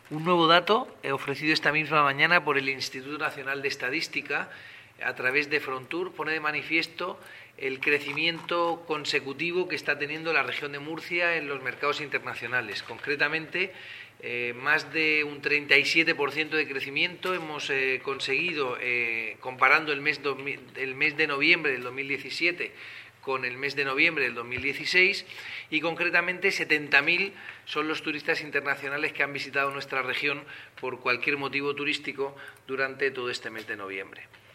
Un nuevo dato ofrecido esta misma mañana por el Instituto Nacional de Estadística a través de Frontur pone de manifiesto el crecimiento consecutivo que está teniendo la región de Murcia en los mercados internacionales. Concretamente, más de un 37% de crecimiento hemos conseguido, comparando el mes de noviembre del 2017 con el mes de noviembre del 2016, y concretamente 70.000 son los turistas internacionales que han visitado nuestra región por cualquier motivo turístico durante todo este mes de noviembre.